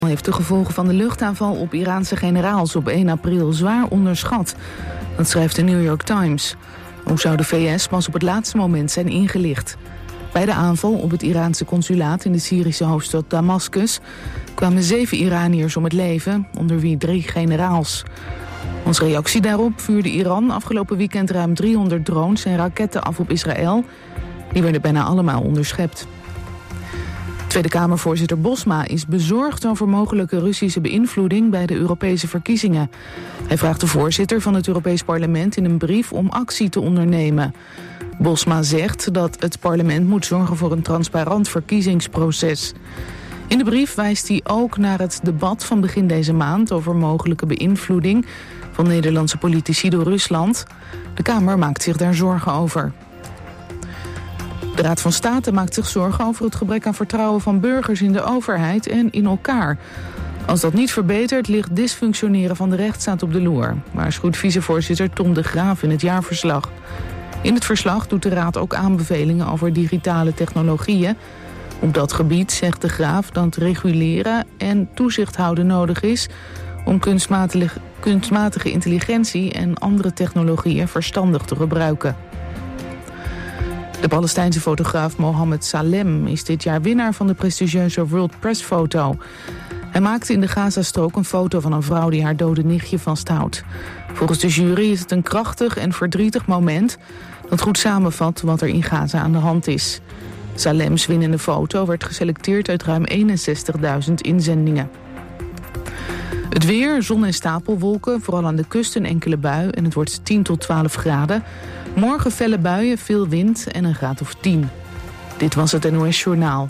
heeft de gevolgen van de luchtaanval op Iraanse generaals op 1 april zwaar onderschat. Dat schrijft de New York Times. Ook zou de VS pas op het laatste moment zijn ingelicht. Bij de aanval op het Iraanse consulaat in de Syrische hoofdstad Damascus kwamen 7 Iraniërs om het leven, onder wie 3 generaals. Als reactie daarop vuurde Iran afgelopen weekend ruim 300 drones en raketten af op Israël. Die werden bijna allemaal onderschept. Tweede Kamervoorzitter Bosma is bezorgd over mogelijke Russische beïnvloeding bij de Europese verkiezingen. Hij vraagt de voorzitter van het Europees Parlement in een brief om actie te ondernemen. Bosma zegt dat het parlement moet zorgen voor een transparant verkiezingsproces. In de brief wijst hij ook naar het debat van begin deze maand over mogelijke beïnvloeding van Nederlandse politici door Rusland. De Kamer maakt zich daar zorgen over. De Raad van State maakt zich zorgen over het gebrek aan vertrouwen van burgers in de overheid en in elkaar. Als dat niet verbetert, ligt dysfunctioneren van de rechtsstaat op de loer, waarschuwt vicevoorzitter Tom de Graaf in het jaarverslag. In het verslag doet de Raad ook aanbevelingen over digitale technologieën. Op dat gebied zegt de Graaf dat reguleren en toezicht houden nodig is om kunstmatige intelligentie en andere technologieën verstandig te gebruiken. De Palestijnse fotograaf Mohammed Salem is dit jaar winnaar van de prestigieuze World Press Photo. Hij maakte in de Gazastrook een foto van een vrouw die haar dode nichtje vasthoudt. Volgens de jury is het een krachtig en verdrietig moment dat goed samenvat wat er in Gaza aan de hand is. Salems winnende foto werd geselecteerd uit ruim 61.000 inzendingen. Het weer, zon en stapelwolken, vooral aan de kust een enkele bui en het wordt 10 tot 12 graden. Morgen felle buien, veel wind en een graad of 10. Dit was het NOS Journaal.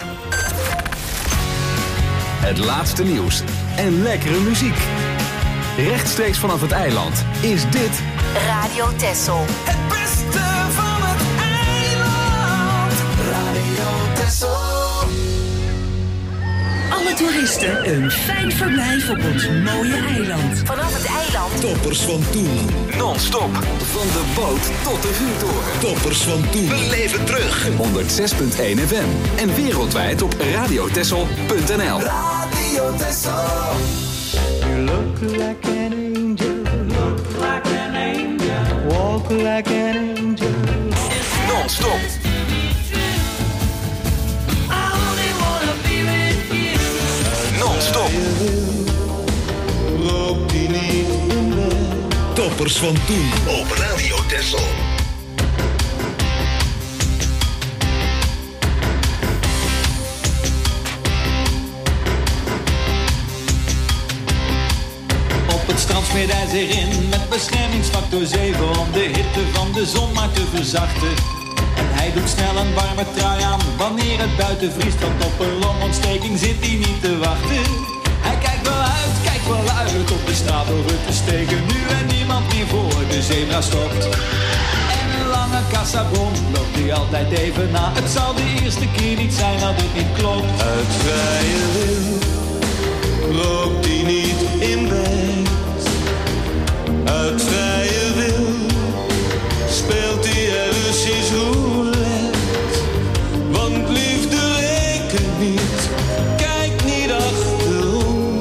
Het laatste nieuws en lekkere muziek. Rechtstreeks vanaf het eiland is dit Radio Texel. Het beste van het eiland. Radio Texel. Alle toeristen een fijn verblijf op ons mooie eiland. Vanaf het eiland. Toppers van toen. non-stop van de boot tot de vuurtoren. Toppers van toen. We leven terug. 106.1 FM en wereldwijd op radiotessel.nl. Radio Texel. You look like an angel. Look like an angel. Walk like an angel. Non-stop. Non-stop. Rook die niet in bed. Toppers van toen op Radio Texel. Op het strand smeert hij zich in met beschermingsfactor 7 om de hitte van de zon maar te verzachten. En hij doet snel een warme trui aan wanneer het buiten vriest, want op een longontsteking zit hij niet te wachten. Hij kijkt wel uit op de straat over te steken, nu en niemand meer voor de zebra stopt. En een lange kassabon loopt hij altijd even na. Het zal de eerste keer niet zijn dat het niet klopt. Uit vrije wil rookt die niet in bed. Uit vrije wil speelt hij Russisch roulette. Want liefde rekent niet, kijk niet achterom.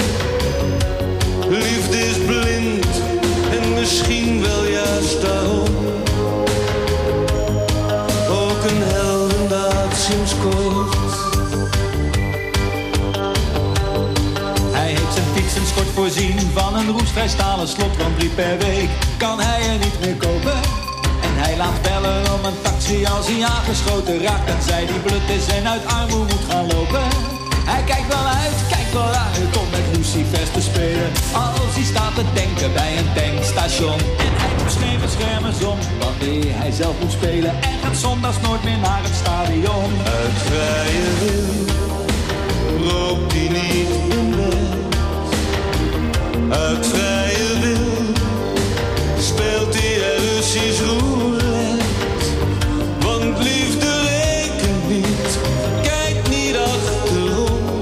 Liefde is blind en misschien wel juist daarom. Ook een heldendaad sinds kort. Hij heeft zijn fiets en schort voorzien van een roestvrij stalen slot, want 3 per week kan hij er niet meer kopen. En hij laat bellen om een taxi als hij aangeschoten raakt en zij die blut is en uit armoede moet gaan lopen. Hij kijkt wel uit om met lucifers te spelen als hij staat te denken bij een tankstation. En hij moet schermen om wanneer hij zelf moet spelen en gaat zondags nooit meer naar het stadion. Uit vrije wil rookt die niet in bed. Uit vrije wil speelt hij Russisch roulette. Want liefde rekent niet, kijk niet achterom.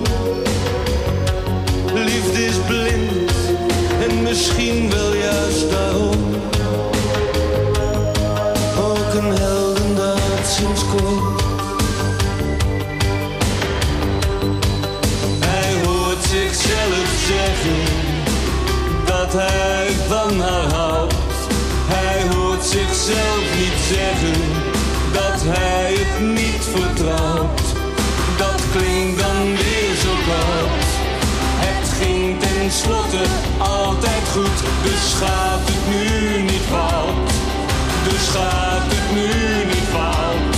Liefde is blind en misschien wel juist daarom. Ook een heldendaad sinds kort. Hij hoort zichzelf hij van haar houdt. Hij hoort zichzelf niet zeggen dat hij het niet vertrouwt. Dat klinkt dan weer zo koud. Het ging tenslotte altijd goed, dus gaat het nu niet fout. Dus gaat het nu niet fout.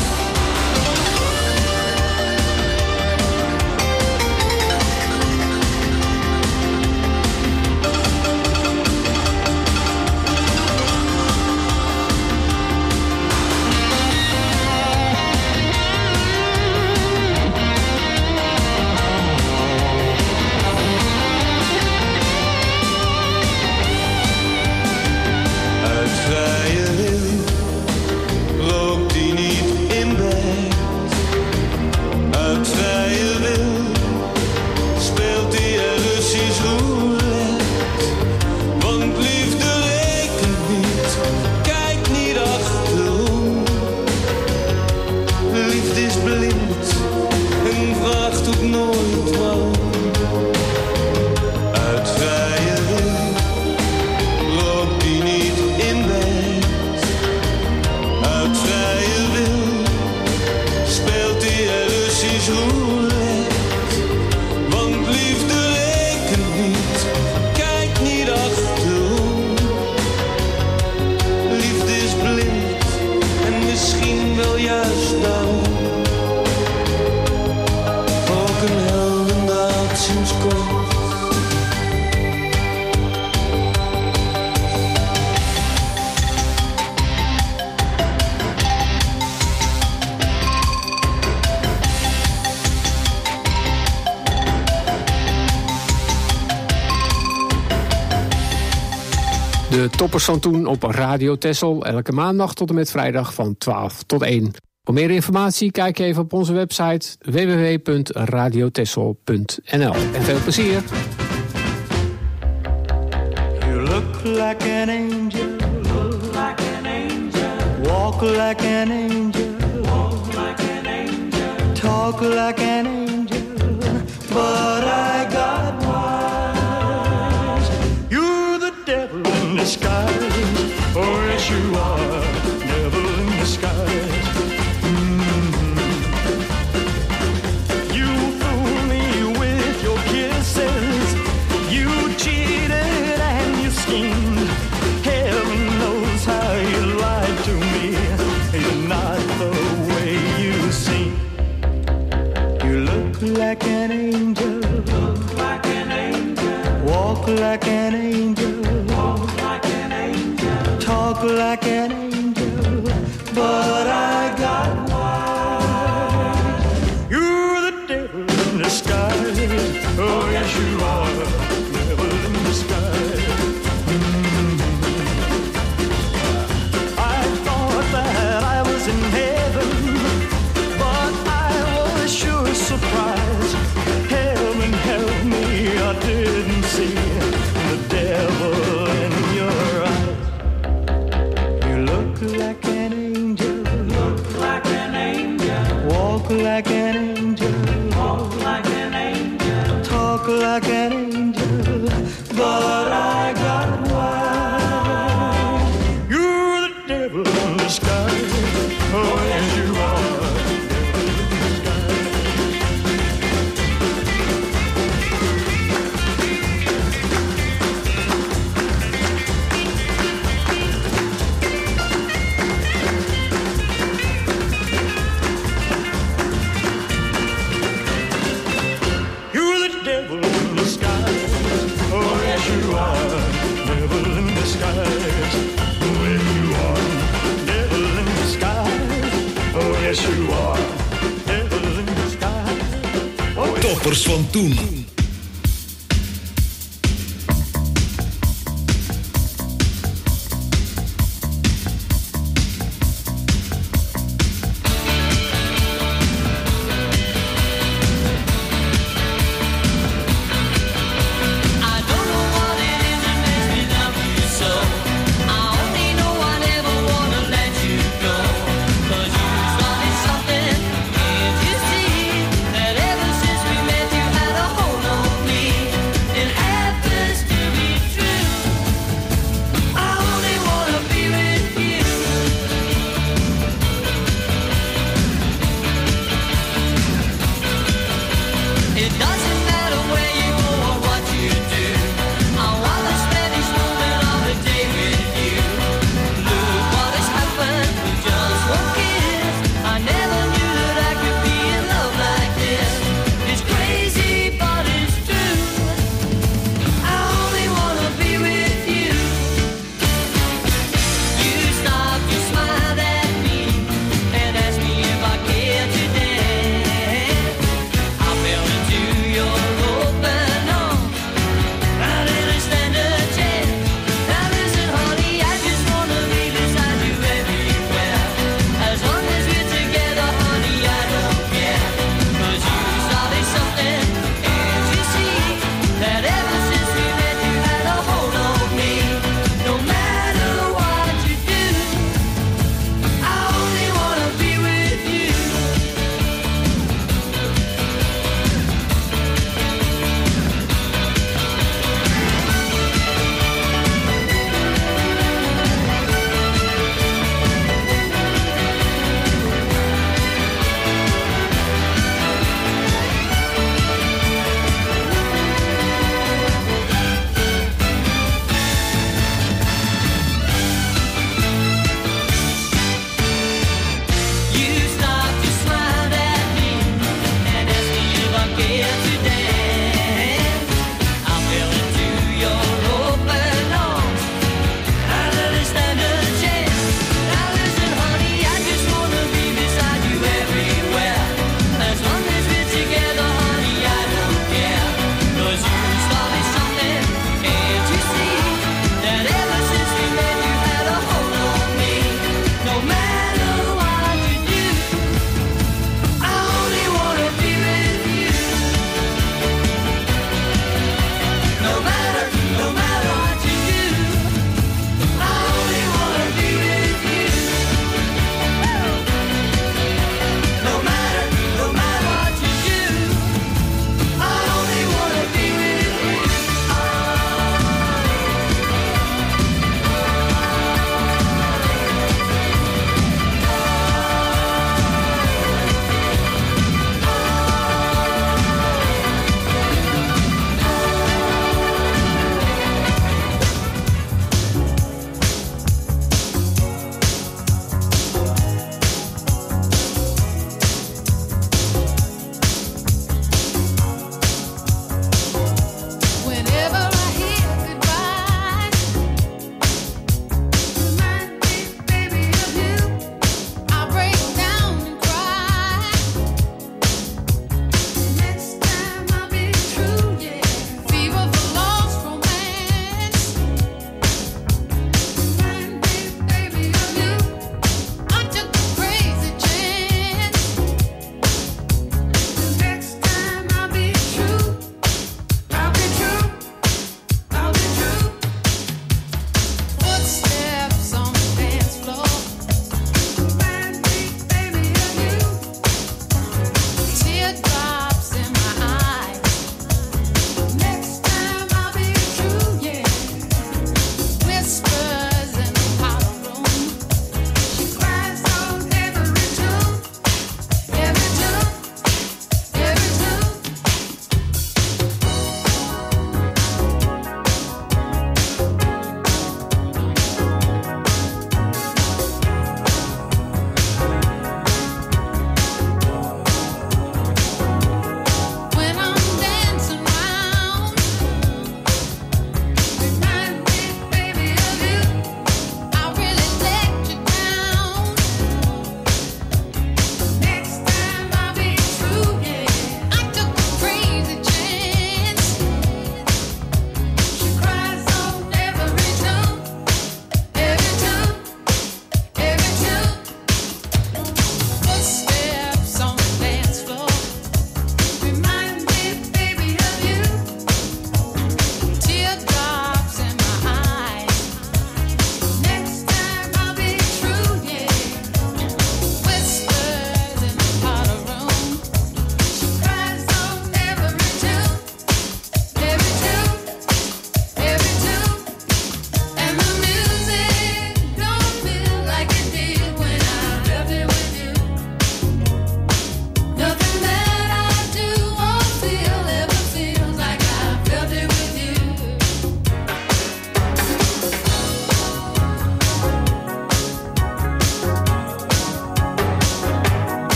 Vrije wil rookt hij niet in bed. Uit vrije wil speelt hij Russisch roulette. Want liefde rekent niet, kijk niet achterom. Liefde is blind en vraagt ook nooit waarom. Uit vrije wil rookt hij niet in bed. Uit vrije wil speelt hij Russisch roulette. Want liefde rekent niet, kijk niet achterom. Liefde is blind en misschien wel juist daarom. Ook een heldendaad sinds kort. De toppers van toen op Radio Texel, elke maandag tot en met vrijdag van 12 tot 1. Voor meer informatie kijk je even op onze website www.radiotexel.nl. En veel plezier! You look like an angel, look like an angel. Walk like an angel, walk like an angel. Talk like an angel, but I got wise. You're the devil in disguise, oh yes you are, devil in disguise. You fool me with your kisses, you cheated and you schemed. Heaven knows how you lied to me. You're not the way you seem. You look like an angel, look like an angel. Walk like an angel, walk like an angel. Talk like an angel, but I got wise. You're the devil in disguise, oh yes you are, devil in disguise. I thought that I was in heaven, but I was sure surprised. Heaven help me, I didn't see the devil in your eyes. You look like an angel, look like an angel. Walk like an angel, walk like an angel. Talk like an angel, but I got wise. You're the devil in disguise, oh yes you are. You're the devil in disguise, oh yes you are, devil in disguise. Oh yes you are, devil in disguise. Oh yes you are, devil in disguise. Oh, yes. Toppers van toen. Something, can't you see that ever since we met you had a hold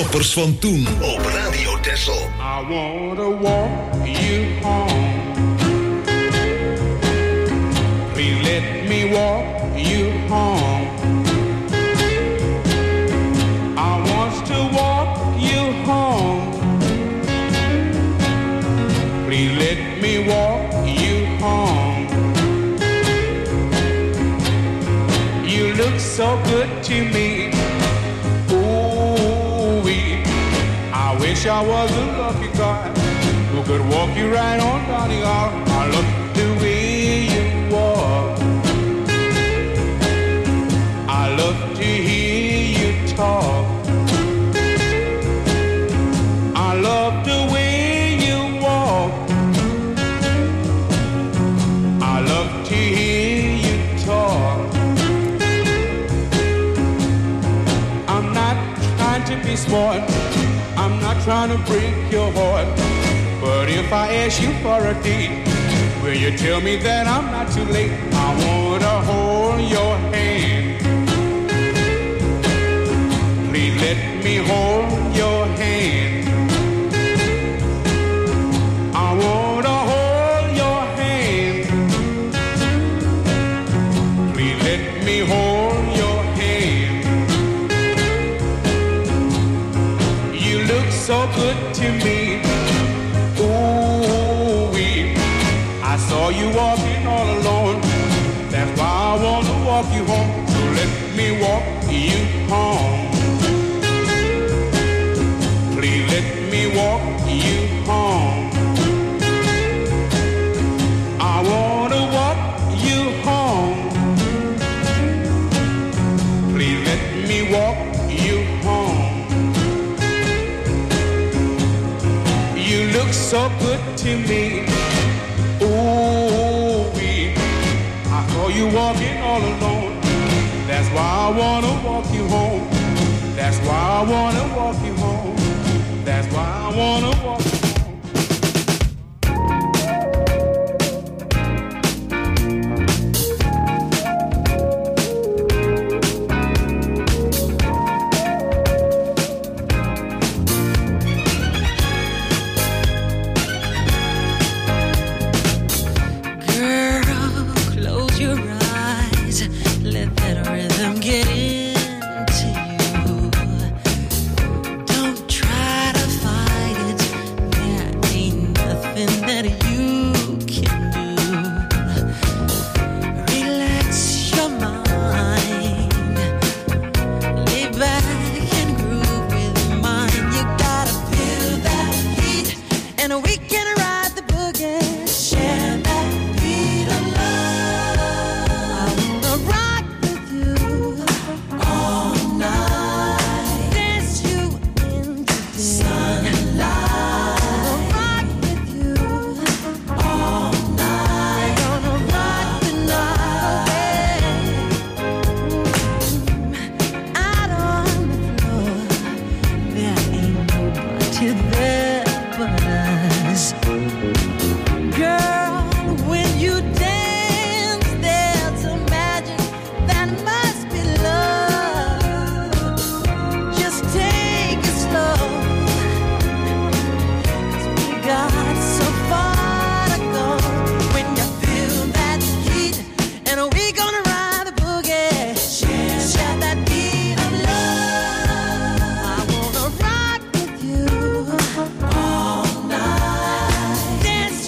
toppers van toen op Radio Texel. I wanna walk you home. Please let me walk you home. I want to walk you home. Please let me walk you home. You look so good to me. Ooh-wee. I wish I was a lucky guy who could walk you right on down the aisle. I love the way you walk. I love to hear you talk. I love the way you walk. I love to hear you talk. I'm not trying to be smart. I'm not trying to break your heart. But if I ask you for a date, will you tell me that I'm not too late? I wanna hold your hand. Please let me hold your hand. I wanna hold your hand. Please let me hold your hand. You look so good to me. Ooh-wee. I saw you walking all alone. That's why I wanna walk you home. So let me walk you home. Please let me walk you home. I wanna walk you home. Please let me walk you home. You look so good to me. Ooh-wee. I saw you walking all alone. That's why I wanna walk you home. That's why I wanna walk you home. That's why I wanna walk you home. Dance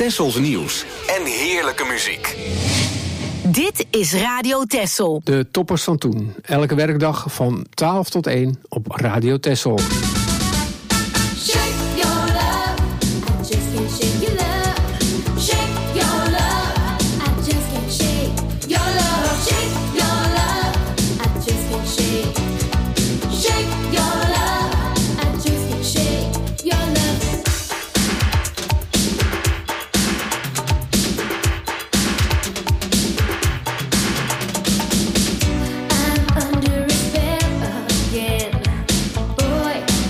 Tessels nieuws en heerlijke muziek. Dit is Radio Tessel. De toppers van toen. Elke werkdag van 12 tot 1 op Radio Tessel. Boy,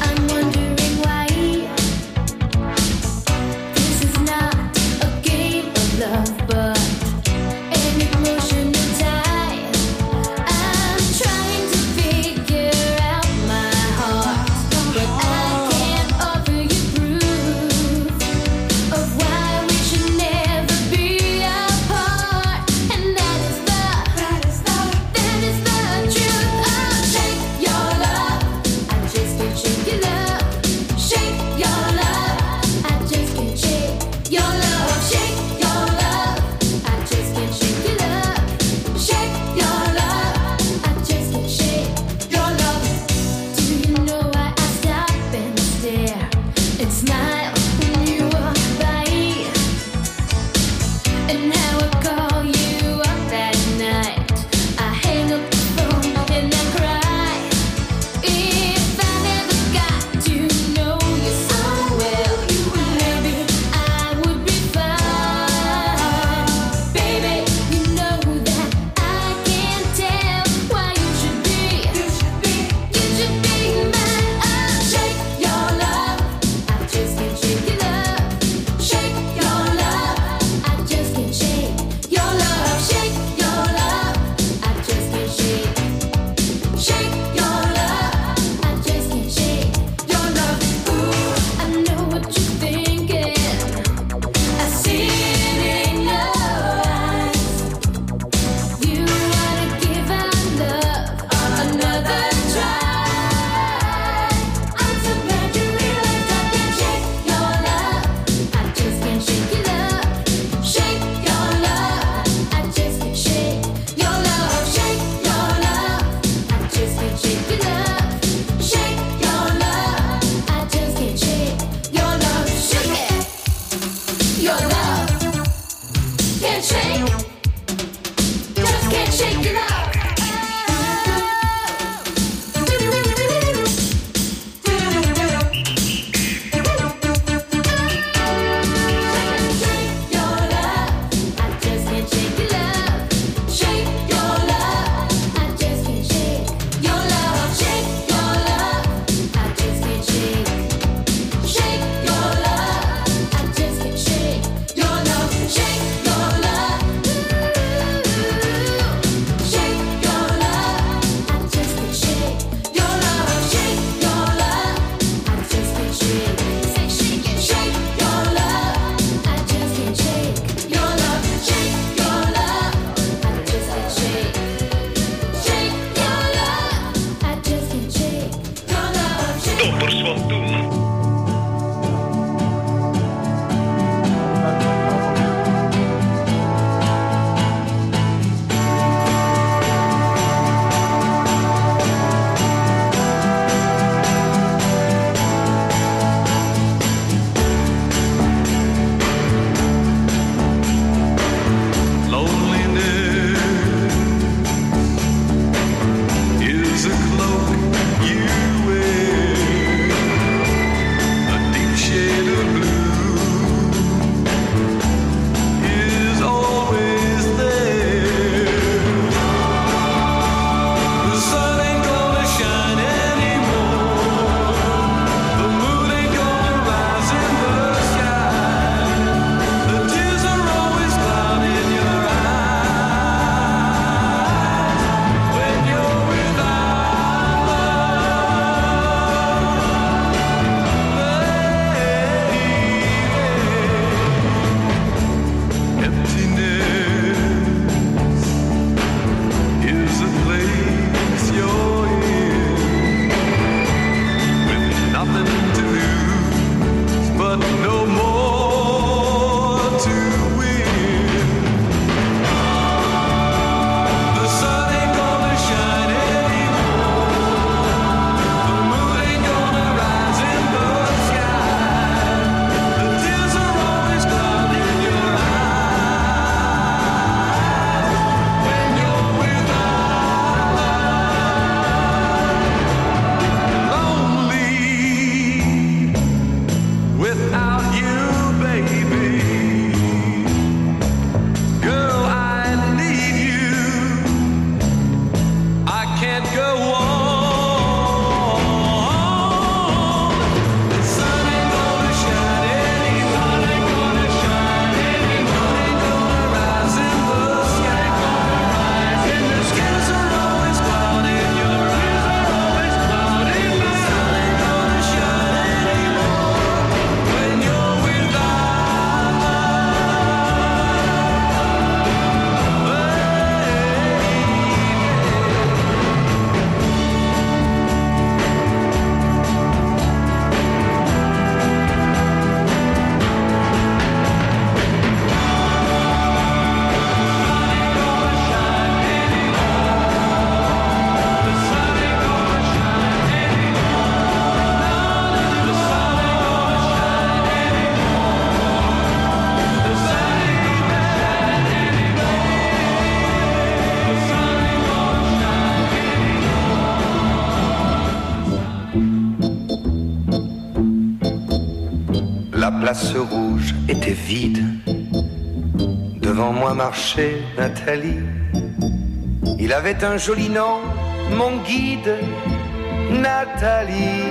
place rouge était vide. Devant moi marchait Nathalie. Il avait un joli nom, mon guide, Nathalie.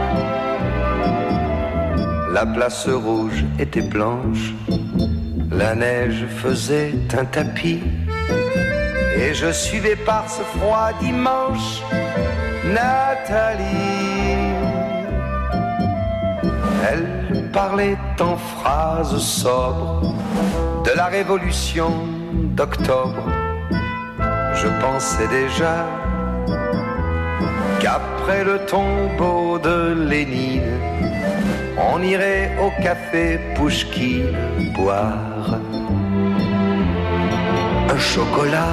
La place rouge était blanche, la neige faisait un tapis, et je suivais par ce froid dimanche Nathalie. Elle parlait en phrases sobres de la révolution d'octobre. Je pensais déjà qu'après le tombeau de Lénine, on irait au café Pouchkine boire un chocolat.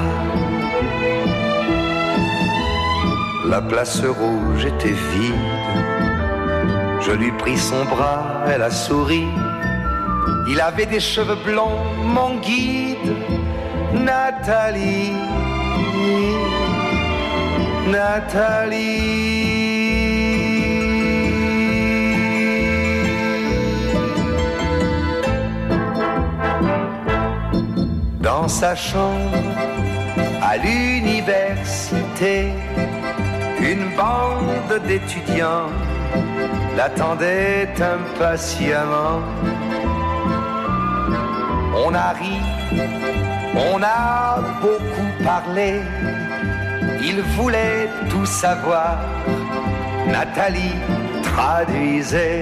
La place rouge était vide. Je lui pris son bras, elle a souri. Il avait des cheveux blonds, mon guide, Nathalie. Nathalie. Dans sa chambre, à l'université, une bande d'étudiants l'attendait impatiemment. On a ri, on a beaucoup parlé, il voulait tout savoir. Nathalie traduisait.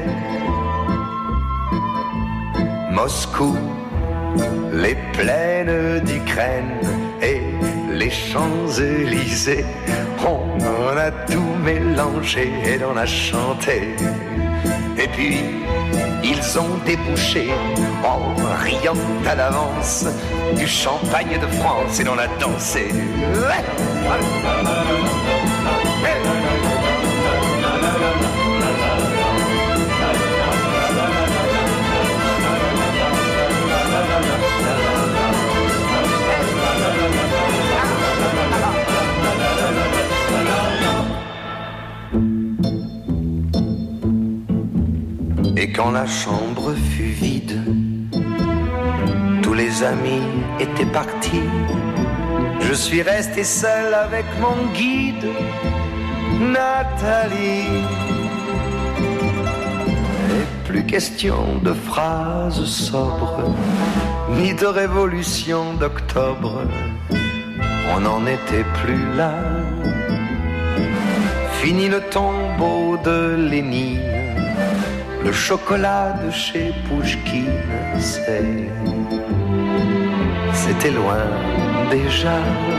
Moscou, les plaines d'Ukraine et les Champs-Élysées, on en a tout mélangé et on a chanté. Et puis ils ont débouché en riant à l'avance du champagne de France et l'on a dansé. Et quand la chambre fut vide, tous les amis étaient partis. Je suis resté seul avec mon guide, Nathalie. Et plus question de phrases sobres, ni de révolution d'octobre. On n'en était plus là. Fini le tombeau de Lénine. Le chocolat de chez Pouchkine, c'était loin déjà.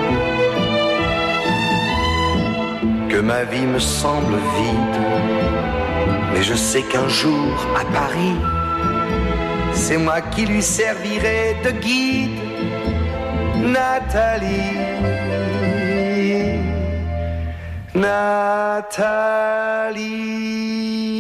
Que ma vie me semble vide, mais je sais qu'un jour à Paris, c'est moi qui lui servirai de guide, Nathalie. Nathalie.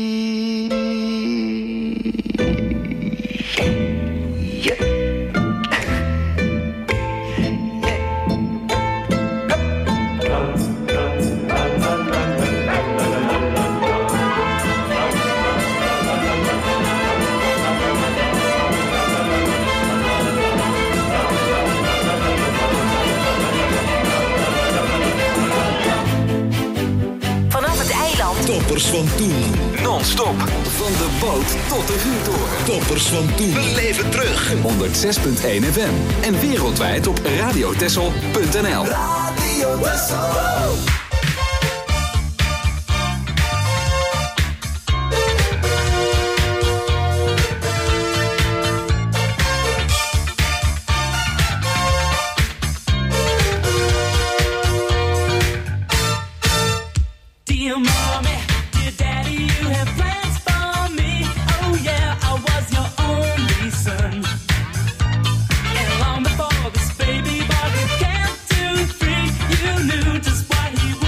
Toppers van toen. Non-stop. Van de boot tot de vuurtoren. Toppers van toen. Beleef het terug. 106.1 FM. En wereldwijd op radiotessel.nl. Radio Tessel. Long before this baby boy could count to 3, you knew just what he was.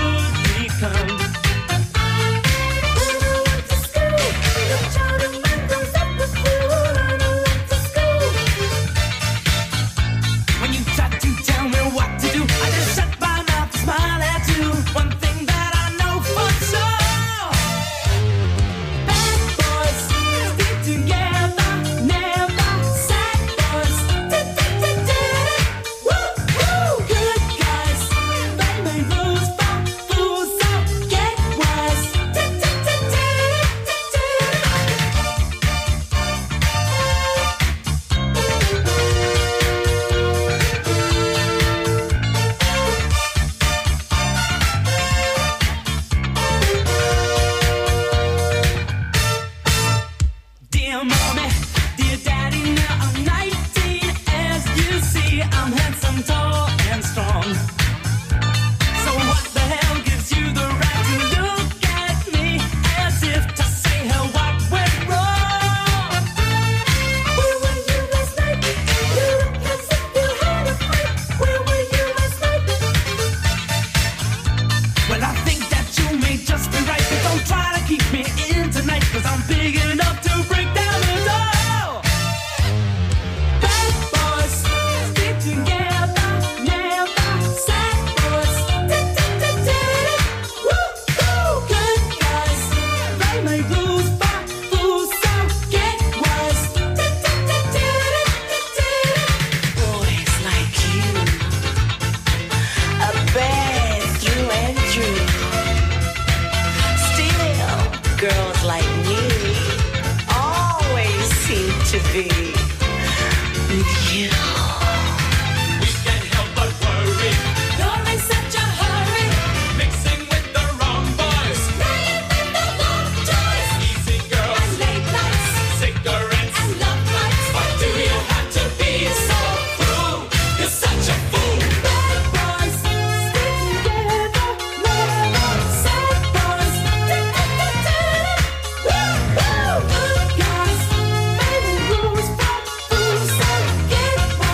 with you. We can't help but worry. You're in such a hurry. Mixing with the wrong boys. Playing with the wrong toys. Easy girls and late nights. Cigarettes and love bites. Why do you have to be so cruel? You're such a fool. Bad boys stick together. Never sad boys. Woo-hoo. Good guys, baby rules, but fools and get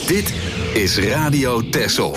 Dit is Radio Texel.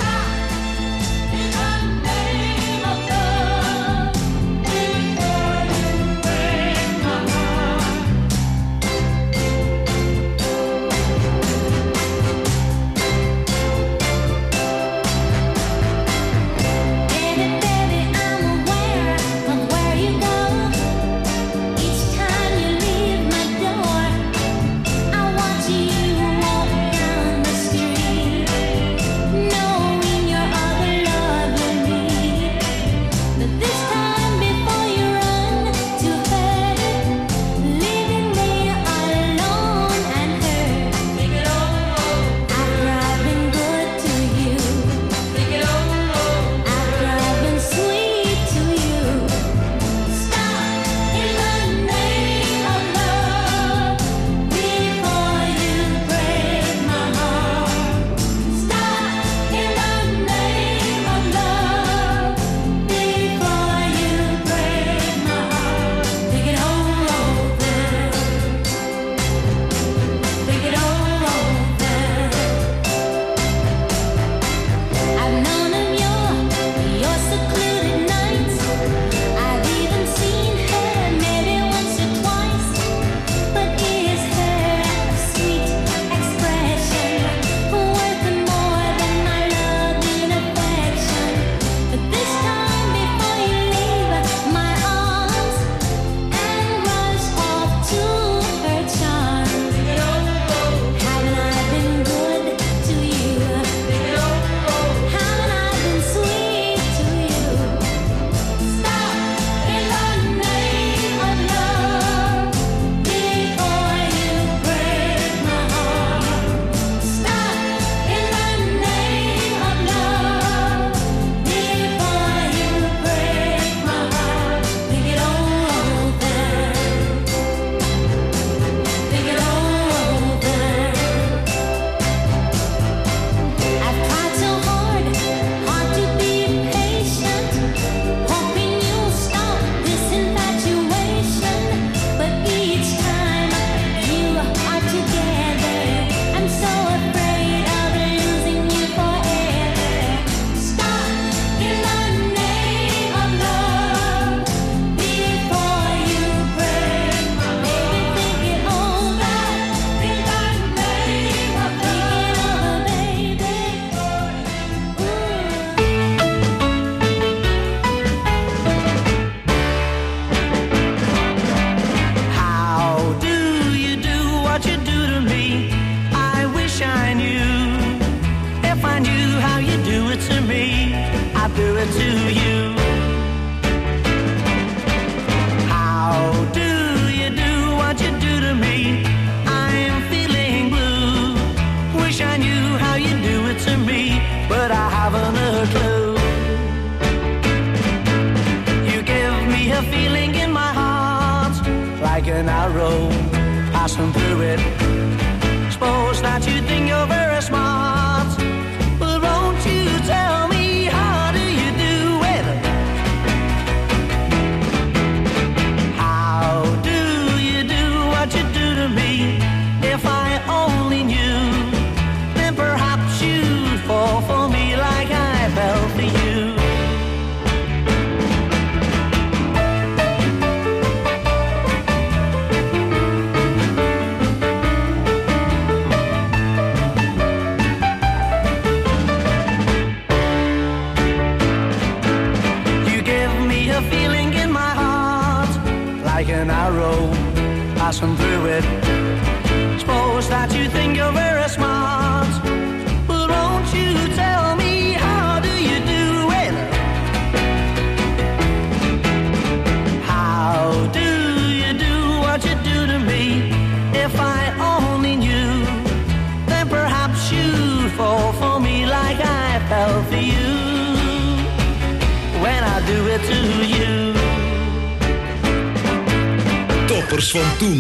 Toppers van toen.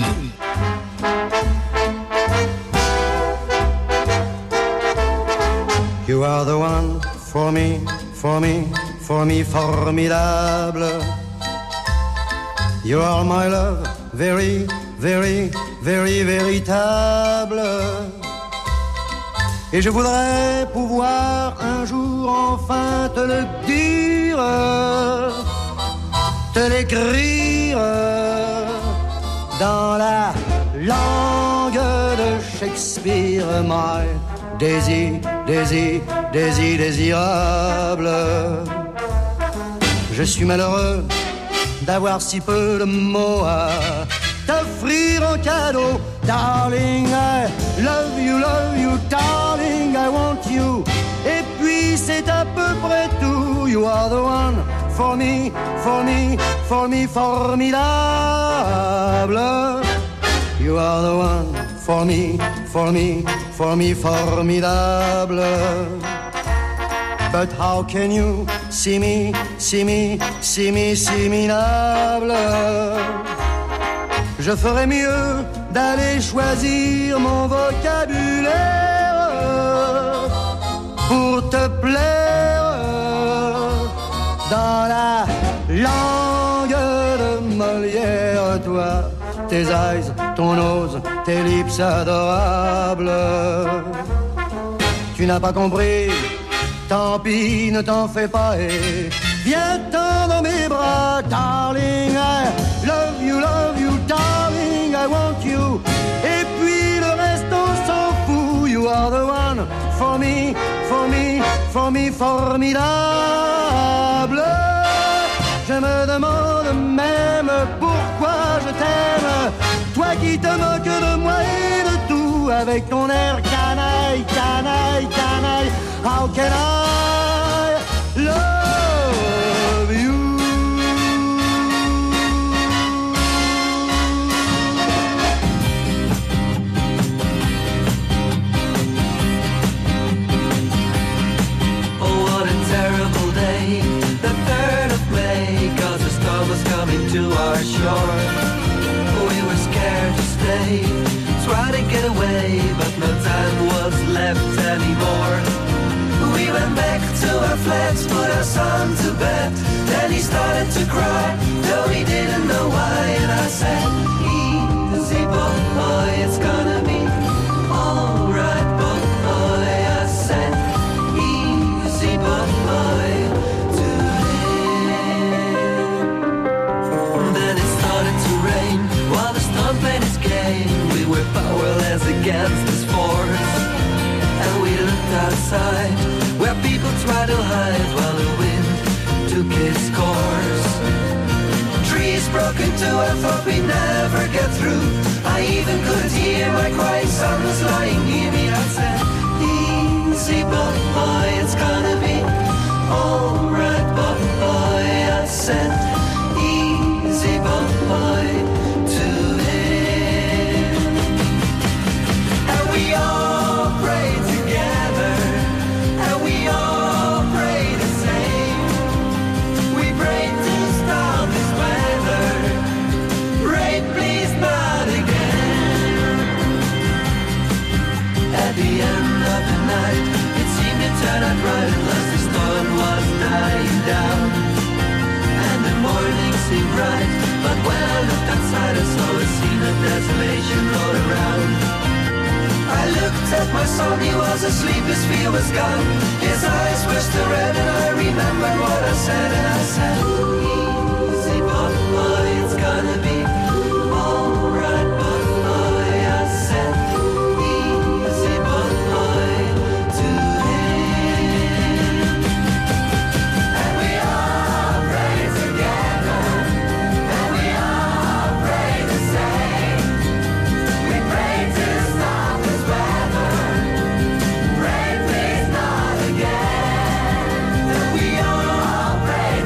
You are the one for me, for me, for me, formidable. You are my love, very, very, very véritable. Et je voudrais pouvoir un jour enfin te le dire, te l'écrire dans la langue de Shakespeare. My Daisy, Daisy, Daisy désirable. Je suis malheureux d'avoir si peu de mots à t'offrir en cadeau. Darling, I love you, darling, I want you. Et puis c'est à peu près tout. You are the one for me, for me, for me, formidable. You are the one for me, for me, for me, formidable. But how can you see me, see me, see me, see me, minable? Je ferais mieux d'aller choisir mon vocabulaire pour te plaire dans la langue de Molière. Toi, tes eyes, ton nose, tes lips adorables. Tu n'as pas compris, tant pis, ne t'en fais pas et viens-t'en dans mes bras. Darling, I love you, darling, I want you. Et puis le reste on s'en fout. You are the one for me, for me, for me, formidable. Je me demande même pourquoi je t'aime, toi qui te moques de moi et de tout, avec ton air canaille, canaille, canaille. How can I love you? Oh, what a terrible day, the 3rd of May, 'cause the storm was coming to our shore. We were scared to stay, tried to get away, but no time was left anymore. We went back to our flats, put our son to bed. Then he started to cry, though he didn't know why. And I said, easy boy, it's gonna be alright boy. I said, easy boy, today. Then it started to rain, while the storm played its game. We were powerless against this force, and we looked outside, where people try to hide while the wind took its course. Trees broke into, I thought we'd never get through. I even could hear my crying son was lying near me. I said, easy boy, it's gonna be alright boy. I said, easy boy, to him. And we all prayed together, and we all pray the same. We pray to stop this weather. Rain, please not again. At the end of the night, it seemed to turn out right, unless the storm was dying down, and the morning seemed bright. But when I looked outside, I saw a scene of desolation all around. I looked at my son, he was asleep, his fear was gone. His eyes were still red, and I remembered what I said. And I said, easy boy, it's gonna be alright boy. I said, easy boy, to him. And we all pray together, and we all pray the same. We pray to stop this weather. Rain, please not again. And we all pray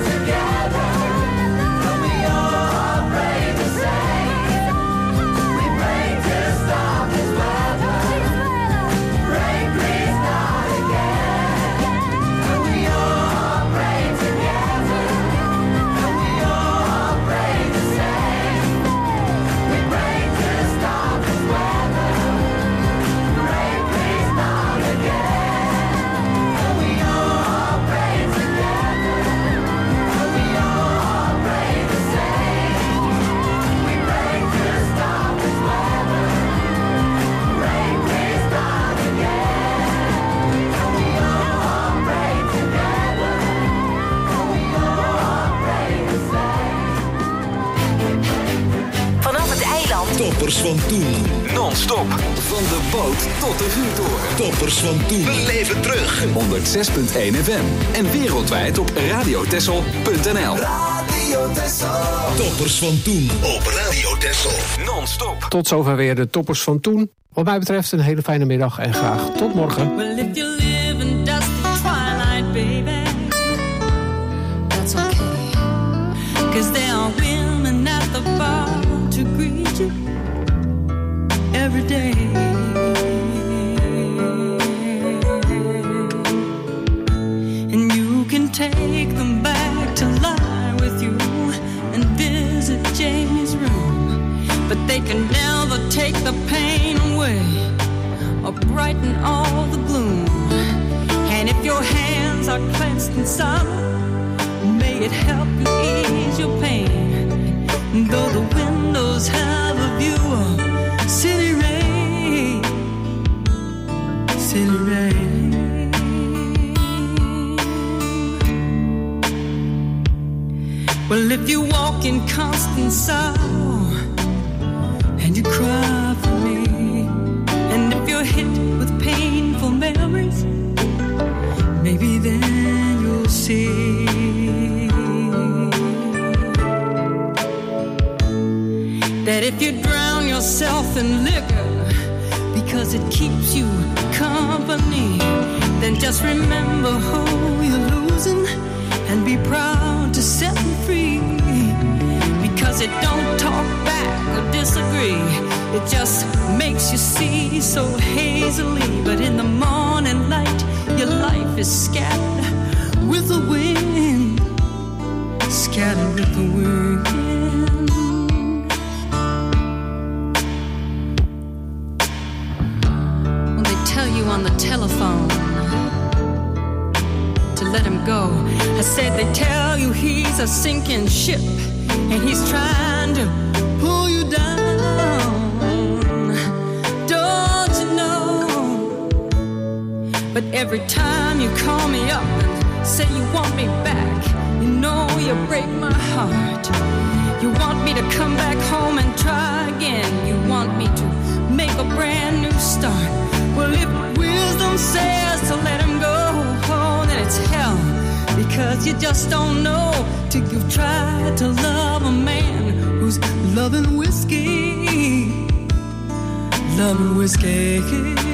Toppers van toen. Non-stop. Van de boot tot de vuurtoren. Toppers van toen. We leven terug. 106.1 FM. En wereldwijd op radiotessel.nl. Radio Tessel. Toppers van toen op Radio Tessel. Non-stop. Tot zover weer de toppers van toen. Wat mij betreft een hele fijne middag en graag tot morgen. Well, if you live in dusty twilight, baby, that's okay. 'Cause there are women at the bar to greet you every day. And you can take them back to lie with you and visit Jamie's room. But they can never take the pain away or brighten all the gloom. And if your hands are clenched in sorrow, may it help you ease your pain. Though the windows have a view of city rain, city rain. Well, if you walk in constant sorrow and you cry for me, and if you're hit with painful memories, maybe then you'll see that if you drown yourself in liquor because it keeps you company, then just remember who you're losing and be proud to set them free. Because it don't talk back or disagree, it just makes you see so hazily. But in the morning light, your life is scattered with the wind, scattered with the wind. When they tell you on the telephone to let him go, I said they tell you he's a sinking ship and he's trying to pull you down. Don't you know? But every time you call me up and say you want me back, you know you break my heart. You want me to come back home and try again. You want me to make a brand new start. Well, if wisdom says to let him go, oh, then it's hell. Because you just don't know till you've tried to love a man who's loving whiskey, loving whiskey.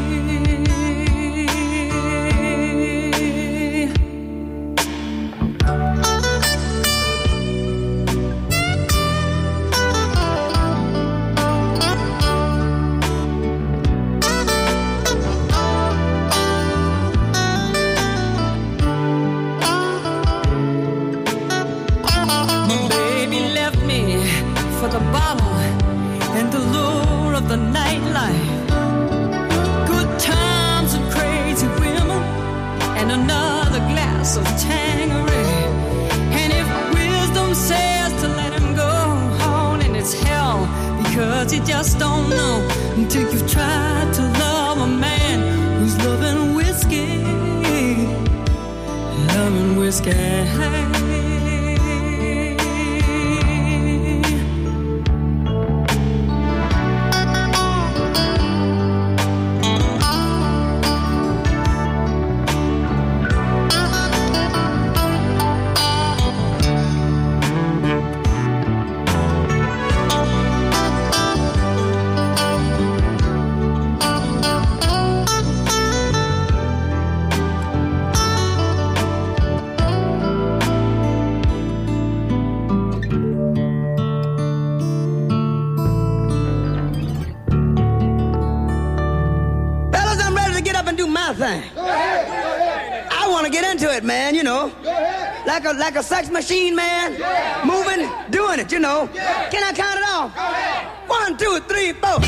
You just don't know until you've tried to love a man who's loving whiskey, loving whiskey. Thing. I want to get into it, man, you know. Like a sex machine, man. Moving, doing it, you know. Can I count it off? 1, 2, 3, 4.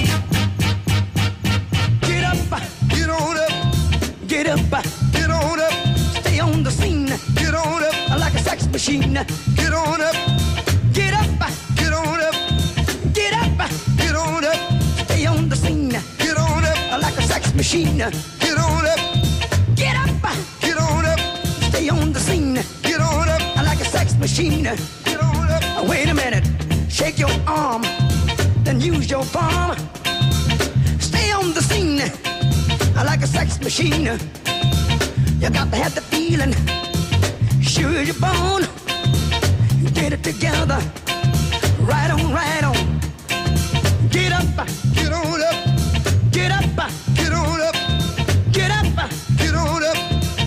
Get up, get on up. Get up, get on up. Stay on the scene. Get on up. Like a sex machine. Get on up. Get up, get on up. Get up, get on up. Stay on the scene. Get on up. Like a sex machine. Get on up. Get up. Get on up. Stay on the scene. Get on up. Like a sex machine. Get on up. Wait a minute. Shake your arm. Then and use your palm. Stay on the scene like a sex machine. You got to have the feeling, sure as you're born. Get it together, right on, right on. Get up, get on up. Get up, get on up. Get up, get on up.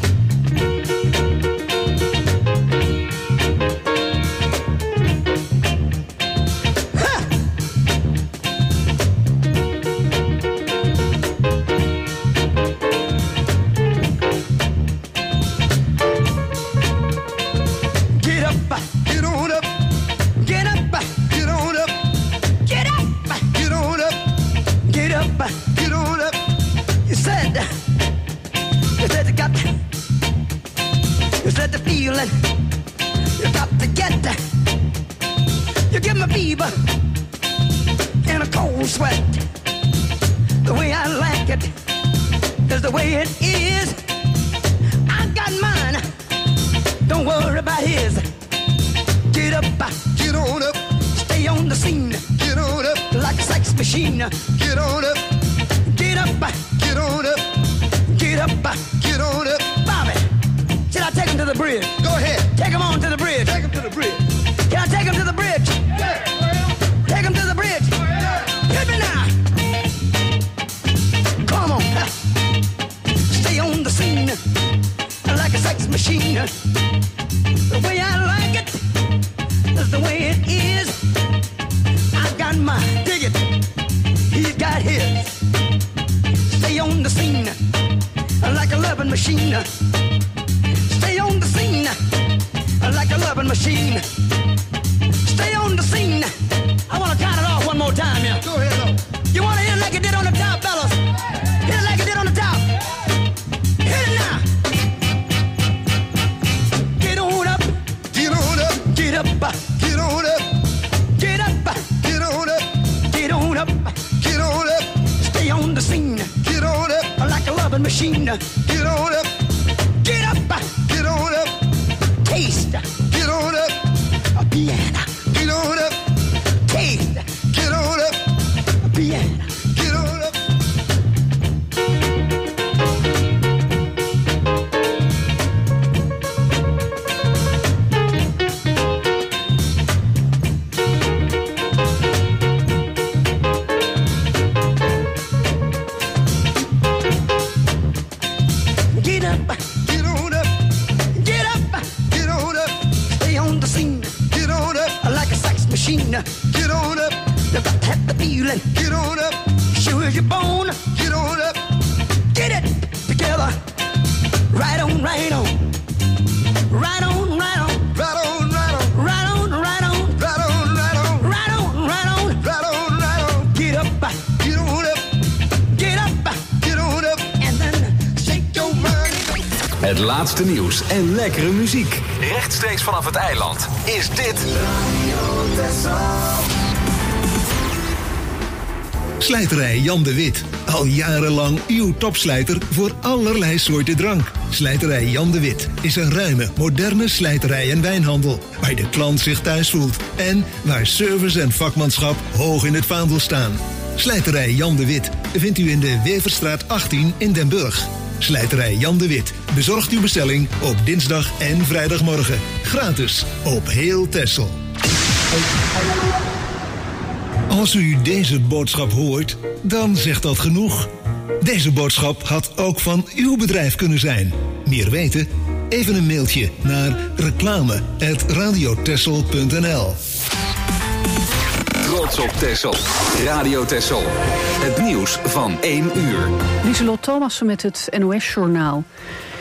You got to get that. You give me fever and a cold sweat. The way I like it is the way it is. I got mine, don't worry about his. Get up, get on up. Stay on the scene. Get on up like a sex machine. Get on up. Get up, get on up. Get up, get on up. Bobby, should I take him to the bridge? Go ahead. Take him on to the bridge. Take him to the bridge. Can I take him to the bridge? Yeah. Take him to the bridge. Yeah. Hit me now. Come on. Stay on the scene like a sex machine. The way I like it is the way it is. I got mine. Dig it. He's got his. Stay on the scene like a loving machine. Stay on the scene like a loving machine. Stay on the scene. I want to count it off one more time, yeah. Go ahead, though. You want to hit it like it did on the top, fellas? Hit it like it did on the top. Hit it now. Get on up. Get on up. Get up. Get on up. Get up. Get on up. Get on up. Get on up. Stay on the scene. Get on up. Like a loving machine. Get on up. Get up. Get on up. Taste. Get on up. A piano. Get on up. Taste. Get on up. A piano. Get on up. Get up. Get on up. Get up. Get on up. Stay on the scene. Get on up. Like a sex machine. Get on up. You got to have the feeling. Get on up. Sure as you're born. Get on up. Get it together. Right on, right on. Right on, right on. Right on, right on. Right on, right on. Right on, right on. Right on, right on. Right on, right on. Get up. Get on up. Get up. Get on up. And then shake your money. Het laatste nieuws en lekkere muziek. Rechtstreeks vanaf het eiland is dit... Slijterij Jan de Wit. Al jarenlang uw topslijter voor allerlei soorten drank. Slijterij Jan de Wit is een ruime, moderne slijterij en wijnhandel. Waar de klant zich thuis voelt. En waar service en vakmanschap hoog in het vaandel staan. Slijterij Jan de Wit vindt u in de Weverstraat 18 in Den Burg. Slijterij Jan de Wit bezorgt uw bestelling op dinsdag en vrijdagmorgen. Gratis op heel Texel. Als u deze boodschap hoort, dan zegt dat genoeg. Deze boodschap had ook van uw bedrijf kunnen zijn. Meer weten? Even een mailtje naar reclame@radiotexel.nl. Trots op Texel. Radio Texel. Het nieuws van 1 uur. Lieselot Thomassen met het NOS-journaal.